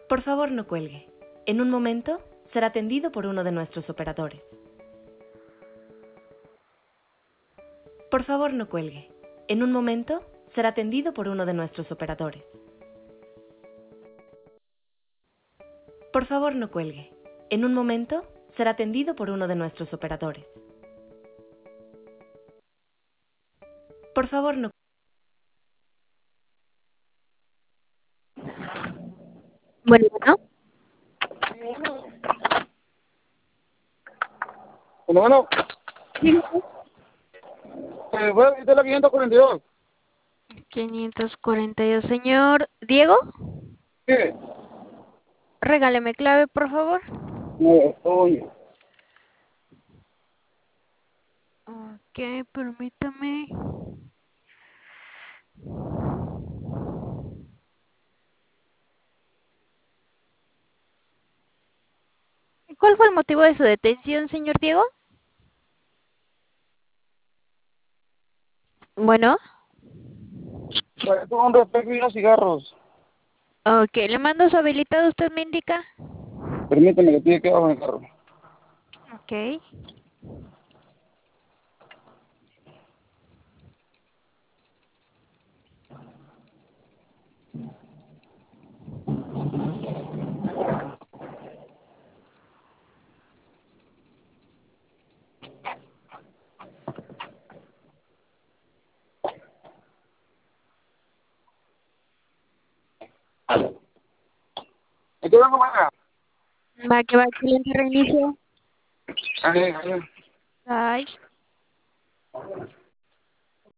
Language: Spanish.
Por favor, no cuelgue. En un momento será atendido por uno de nuestros operadores. Por favor, no cuelgue. En un momento será atendido por uno de nuestros operadores. Por favor, no cuelgue. En un momento será atendido por uno de nuestros operadores. Por favor, no. Bueno, Bueno, voy a visitar la 542. 542. Señor Diego, Sí, regáleme clave, por favor. no, oye. Ok, permítame. ¿Cuál fue el motivo de su detención, señor Diego? Bueno, Para un refresco y unos cigarros. ok, le mando su habilitado, ¿usted me indica? Permíteme que tiene que bajar el carro. Ok. ¿Y qué vengo para acá? Va, excelente reinicio. Ahí. Ay.